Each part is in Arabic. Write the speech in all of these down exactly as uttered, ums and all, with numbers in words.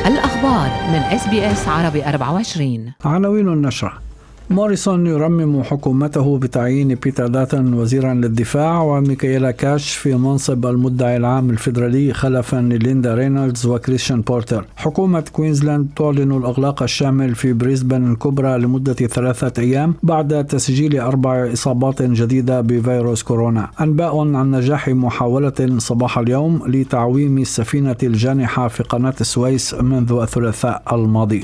الأخبار من إس بي إس عربي أربعة وعشرين. عناوين النشرة: موريسون يرمم حكومته بتعيين بيتر داتون وزيرا للدفاع وميكائيلا كاش في منصب المدعي العام الفيدرالي خلفا لليندا رينولدز وكريستيان بورتر. حكومة كوينزلاند تعلن الإغلاق الشامل في بريسبن الكبرى لمدة ثلاثة أيام بعد تسجيل أربع إصابات جديدة بفيروس كورونا. أنباء عن نجاح محاولة صباح اليوم لتعويم السفينة الجانحة في قناة السويس منذ الثلاثاء الماضي.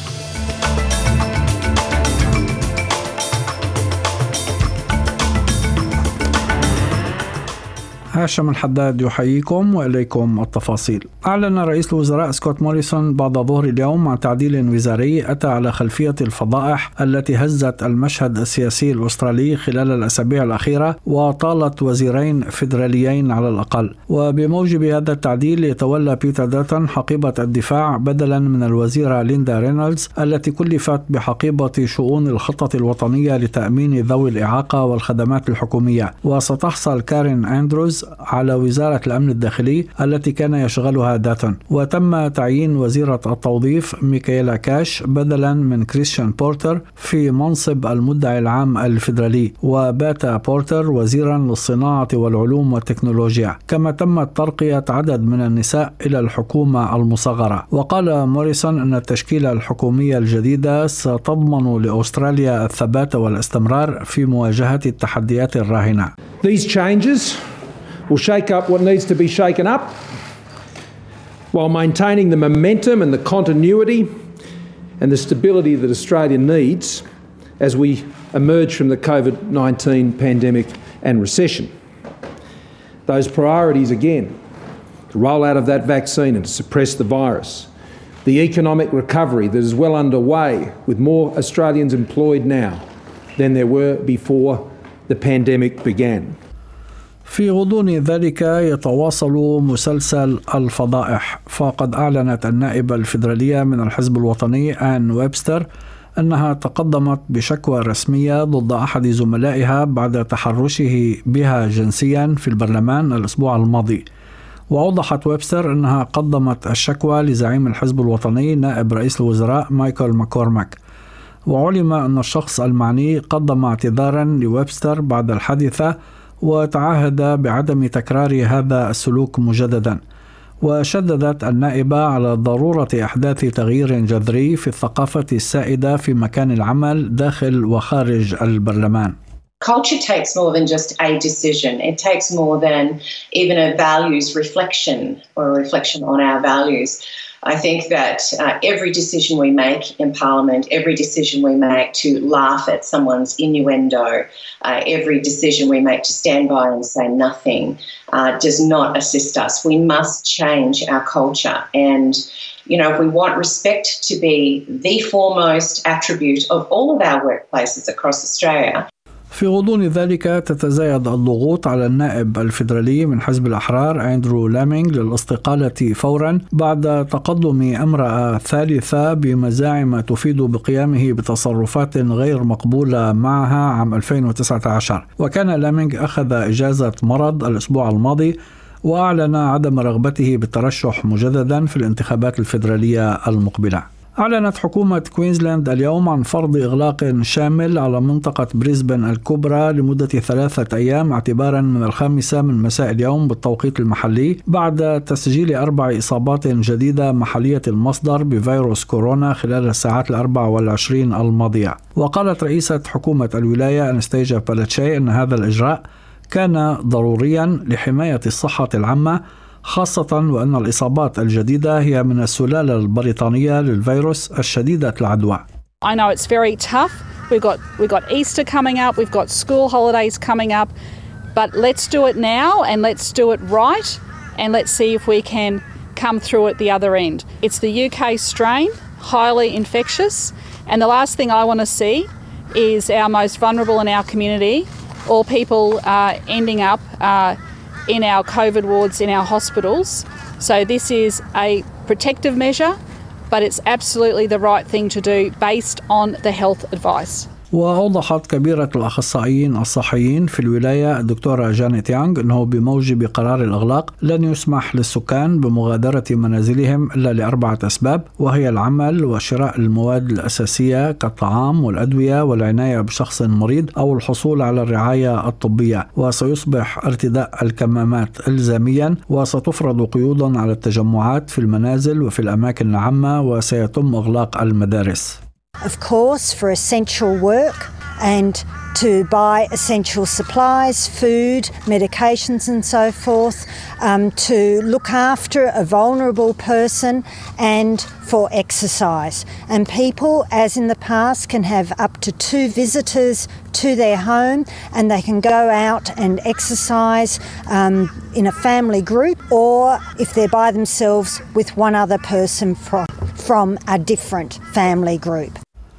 هاشم الحداد يحييكم وإليكم التفاصيل. أعلن رئيس الوزراء سكوت موريسون بعد ظهر اليوم عن تعديل وزاري أتى على خلفية الفضائح التي هزت المشهد السياسي الأسترالي خلال الأسابيع الأخيرة وطالت وزيرين فيدراليين على الأقل. وبموجب هذا التعديل يتولى بيتر داتون حقيبة الدفاع بدلا من الوزيرة ليندا رينولدز التي كلفت بحقيبة شؤون الخطة الوطنية لتأمين ذوي الإعاقة والخدمات الحكومية. وستحصل كارين أندروز على وزارة الأمن الداخلي التي كان يشغلها داتون. وتم تعيين وزيرة التوظيف ميكائيلا كاش بدلا من كريستيان بورتر في منصب المدعي العام الفيدرالي، وبات بورتر وزيرا للصناعة والعلوم والتكنولوجيا. كما تمت ترقية عدد من النساء إلى الحكومة المصغرة. وقال موريسون أن التشكيلة الحكومية الجديدة ستضمن لأستراليا الثبات والاستمرار في مواجهة التحديات الراهنة. These changes will shake up what needs to be shaken up while maintaining the momentum and the continuity and the stability that Australia needs as we emerge from the COVID nineteen pandemic and recession. Those priorities again, the rollout of that vaccine and to suppress the virus, the economic recovery that is well underway with more Australians employed now than there were before the pandemic began. في غضون ذلك يتواصل مسلسل الفضائح، فقد أعلنت النائبة الفيدرالية من الحزب الوطني آن ويبستر أنها تقدمت بشكوى رسمية ضد أحد زملائها بعد تحرشه بها جنسيا في البرلمان الأسبوع الماضي. وأوضحت ويبستر أنها قدمت الشكوى لزعيم الحزب الوطني نائب رئيس الوزراء مايكل ماكورماك. وعلم أن الشخص المعني قدم اعتذارا لويبستر بعد الحادثة وتعهد بعدم تكرار هذا السلوك مجددا. وشددت النائبة على ضرورة إحداث تغيير جذري في الثقافة السائدة في مكان العمل داخل وخارج البرلمان. Culture takes more than just a decision. It takes more than even a values reflection or a reflection on our values. I think that uh, every decision we make in Parliament, every decision we make to laugh at someone's innuendo, uh, every decision we make to stand by and say nothing uh, does not assist us. We must change our culture. And, you know, if we want respect to be the foremost attribute of all of our workplaces across Australia. في غضون ذلك تتزايد الضغوط على النائب الفيدرالي من حزب الأحرار أندرو لامينغ للاستقالة فورا بعد تقدم امرأة ثالثة بمزاعم تفيد بقيامه بتصرفات غير مقبولة معها عام ألفين وتسعة عشر. وكان لامينغ أخذ إجازة مرض الأسبوع الماضي وأعلن عدم رغبته بالترشح مجددا في الانتخابات الفيدرالية المقبلة. أعلنت حكومة كوينزلاند اليوم عن فرض إغلاق شامل على منطقة بريسبن الكبرى لمدة ثلاثة أيام اعتبارا من الخامسة من مساء اليوم بالتوقيت المحلي بعد تسجيل أربع إصابات جديدة محلية المصدر بفيروس كورونا خلال الساعات الأربع والعشرين الماضية. وقالت رئيسة حكومة الولاية أنستيجا بالاتشي أن هذا الإجراء كان ضروريا لحماية الصحة العامة، خاصة وأن الإصابات الجديدة هي من السلالة البريطانية للفيروس الشديدة العدوى. I know it's very tough. We've got we've got Easter coming up, we've got school holidays coming up, but let's do it now and let's do it right and let's see if we can come through at the other end. It's the U K strain, highly infectious, and the last thing I want to see is our most vulnerable in our community or people uh, ending up uh, in our COVID wards in our hospitals. So this is a protective measure, but it's absolutely the right thing to do based on the health advice. وأوضحت كبيرة الأخصائيين الصحيين في الولاية الدكتورة جانيت يانغ أنه بموجب قرار الإغلاق لن يسمح للسكان بمغادرة منازلهم إلا لأربعة أسباب، وهي العمل وشراء المواد الأساسية كالطعام والأدوية والعناية بشخص مريض أو الحصول على الرعاية الطبية. وسيصبح ارتداء الكمامات إلزاميا، وستفرض قيود على التجمعات في المنازل وفي الأماكن العامة، وسيتم إغلاق المدارس. Of course, for essential work and to buy essential supplies, food, medications and so forth, um, to look after a vulnerable person and for exercise. And people, as in the past, can have up to two visitors to their home and they can go out and exercise um, in a family group, or if they're by themselves with one other person from, from a different family group.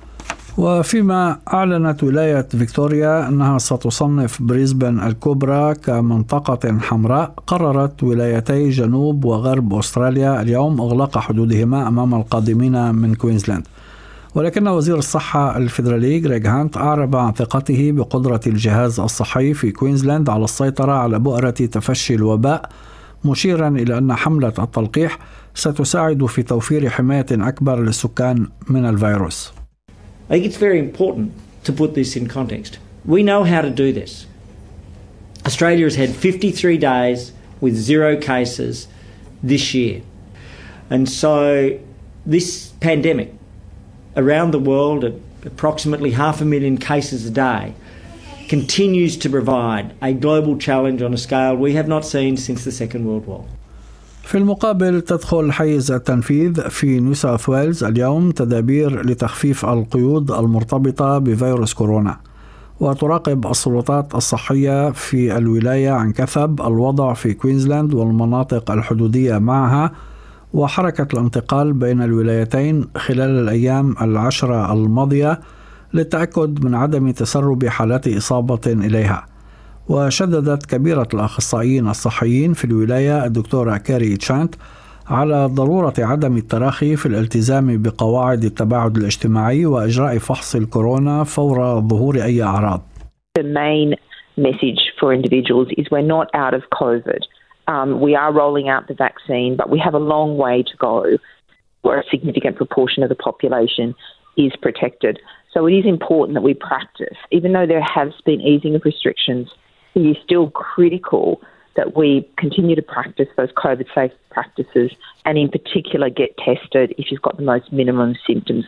وفيما أعلنت ولاية فيكتوريا أنها ستصنف بريسبن الكبرى كمنطقة حمراء، قررت ولايتي جنوب وغرب أستراليا اليوم إغلاق حدودهما أمام القادمين من كوينزلاند. ولكن وزير الصحة الفيدرالي غريغ هانت أعرب عن ثقته بقدرة الجهاز الصحي في كوينزلاند على السيطرة على بؤرة تفشي الوباء، مشيرا إلى أن حملة التلقيح ستساعد في توفير حماية أكبر للسكان من الفيروس. I think it's very important to put this in context. We know how to do this. Australia has had fifty-three days with zero cases this year. And so this pandemic around the world at approximately half a million cases a day continues to provide a global challenge on a scale we have not seen since the Second World War. في المقابل تدخل حيز التنفيذ في نيو ساوث ويلز اليوم تدابير لتخفيف القيود المرتبطة بفيروس كورونا، وتراقب السلطات الصحية في الولاية عن كثب الوضع في كوينزلاند والمناطق الحدودية معها وحركة الانتقال بين الولايتين خلال الأيام العشرة الماضية للتأكد من عدم تسرب حالات إصابة إليها. وشددت كبيرة الأخصائيين الصحيين في الولاية الدكتورة كاري تشانت على ضرورة عدم التراخي في الالتزام بقواعد التباعد الاجتماعي وإجراء فحص الكورونا فور ظهور أي أعراض. The main message for individuals is we're not out of COVID. Um, we are rolling out the vaccine, but we have a long way to go where a significant proportion of the population is protected. So it is important that we practice. Even though there has been easing of restrictions, it is still critical that we continue to practice those COVID-safe practices and in particular get tested if you've got the most minimum symptoms.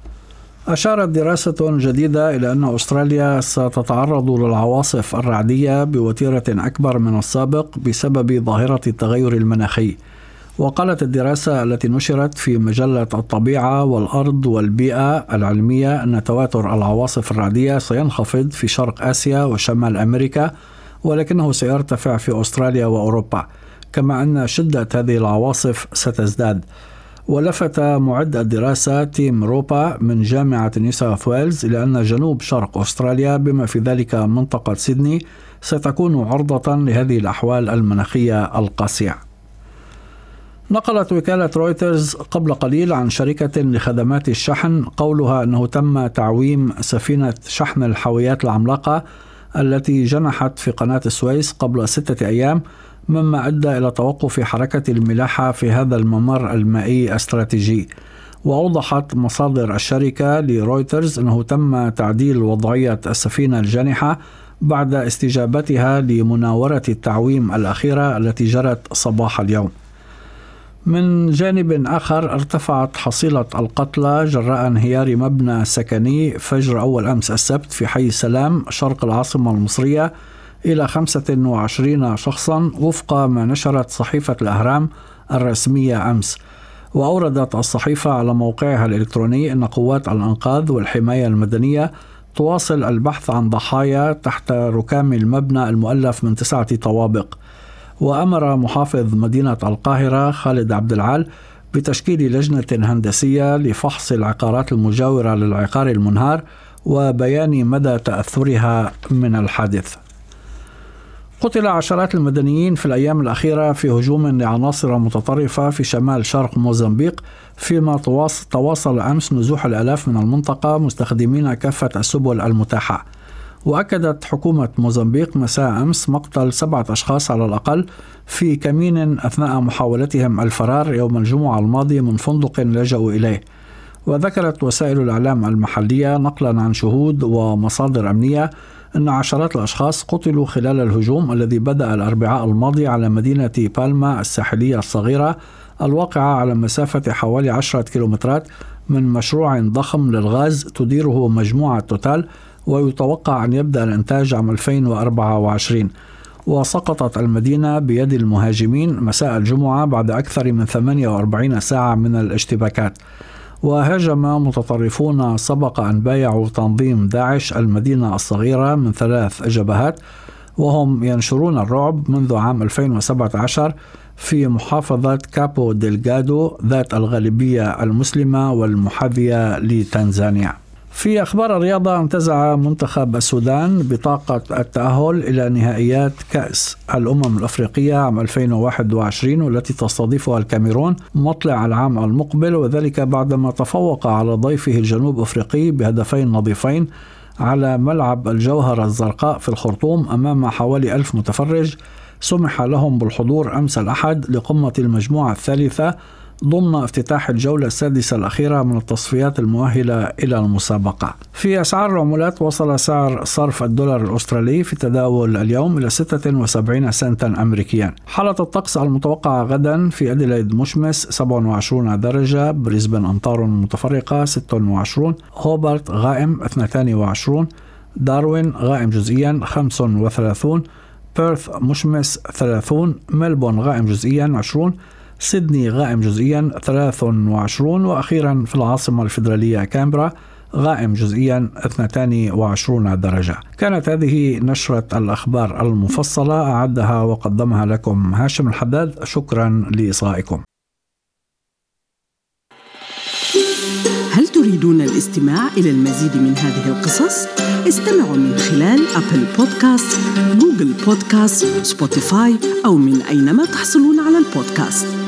أشارت دراسة جديدة إلى أن أستراليا ستتعرض للعواصف الرعدية بوتيرة أكبر من السابق بسبب ظاهرة التغير المناخي. وقالت الدراسة التي نشرت في مجلة الطبيعة والأرض والبيئة العلمية أن تواتر العواصف الرعدية سينخفض في شرق آسيا وشمال أمريكا، ولكنه سيرتفع في أستراليا وأوروبا، كما أن شدة هذه العواصف ستزداد. ولفت معد الدراسة تيم روبا من جامعة نيو ساوث ويلز إلى أن جنوب شرق أستراليا بما في ذلك منطقة سيدني ستكون عرضة لهذه الأحوال المناخية القاسية. نقلت وكالة رويترز قبل قليل عن شركة لخدمات الشحن قولها أنه تم تعويم سفينة شحن الحاويات العملاقة التي جنحت في قناة السويس قبل ستة أيام، مما أدى إلى توقف حركة الملاحة في هذا الممر المائي الاستراتيجي. وأوضحت مصادر الشركة لرويترز أنه تم تعديل وضعية السفينة الجانحة بعد استجابتها لمناورة التعويم الأخيرة التي جرت صباح اليوم. من جانب آخر ارتفعت حصيلة القتلى جراء انهيار مبنى سكني فجر أول أمس السبت في حي السلام شرق العاصمة المصرية إلى خمسة وعشرين شخصا وفق ما نشرت صحيفة الأهرام الرسمية أمس. وأوردت الصحيفة على موقعها الإلكتروني أن قوات الإنقاذ والحماية المدنية تواصل البحث عن ضحايا تحت ركام المبنى المؤلف من تسعة طوابق. وأمر محافظ مدينة القاهرة خالد عبد العال بتشكيل لجنة هندسية لفحص العقارات المجاورة للعقار المنهار وبيان مدى تأثرها من الحادث. قتل عشرات المدنيين في الأيام الأخيرة في هجوم لعناصر متطرفة في شمال شرق موزمبيق، فيما تواصل أمس نزوح الآلاف من المنطقة مستخدمين كافة السبل المتاحة. وأكدت حكومة موزمبيق مساء أمس مقتل سبعة أشخاص على الأقل في كمين أثناء محاولتهم الفرار يوم الجمعة الماضي من فندق لجأوا إليه. وذكرت وسائل الإعلام المحلية نقلا عن شهود ومصادر أمنية أن عشرات الأشخاص قتلوا خلال الهجوم الذي بدأ الأربعاء الماضي على مدينة بالما الساحلية الصغيرة الواقعة على مسافة حوالي عشرة كيلومترات من مشروع ضخم للغاز تديره مجموعة توتال، ويتوقع أن يبدأ الإنتاج عام ألفين وأربعة وعشرين. وسقطت المدينة بيد المهاجمين مساء الجمعة بعد أكثر من ثمانية وأربعين ساعة من الاشتباكات. وهاجم متطرفون سبق أن بايعوا تنظيم داعش المدينة الصغيرة من ثلاث جبهات، وهم ينشرون الرعب منذ عام ألفين وسبعة عشر في محافظة كابو ديلغادو ذات الغالبية المسلمة والمحاذية لتنزانيا. في أخبار الرياضة، انتزع منتخب السودان بطاقة التأهل إلى نهائيات كأس الأمم الأفريقية عام ألفين وواحد وعشرين والتي تستضيفها الكاميرون مطلع العام المقبل، وذلك بعدما تفوق على ضيفه الجنوب أفريقي بهدفين نظيفين على ملعب الجوهرة الزرقاء في الخرطوم أمام حوالي ألف متفرج سمح لهم بالحضور أمس الأحد لقمة المجموعة الثالثة ضمن افتتاح الجولة السادسة الأخيرة من التصفيات المؤهلة إلى المسابقة. في أسعار العملات، وصل سعر صرف الدولار الأسترالي في تداول اليوم إلى ستة وسبعين سنتا أمريكيا. حالة الطقس المتوقعة غدا: في أديلايد مشمس سبعة وعشرين درجة، بريسبن أمطار متفرقة ستة وعشرين، هوبارت غائم اثنين وعشرين، داروين غائم جزئيا خمسة وثلاثين، بيرث مشمس ثلاثين، ملبون غائم جزئيا عشرين، سيدني غائم جزئيا ثلاثة وعشرين، وأخيرا في العاصمة الفيدرالية كامبرا غائم جزئيا اثنين وعشرين درجة. كانت هذه نشرة الأخبار المفصلة، أعدها وقدمها لكم هاشم الحداد. شكرا لإصغائكم. هل تريدون الاستماع إلى المزيد من هذه القصص؟ استمعوا من خلال أبل بودكاست، جوجل بودكاست، سبوتيفاي، أو من أينما تحصلون على البودكاست.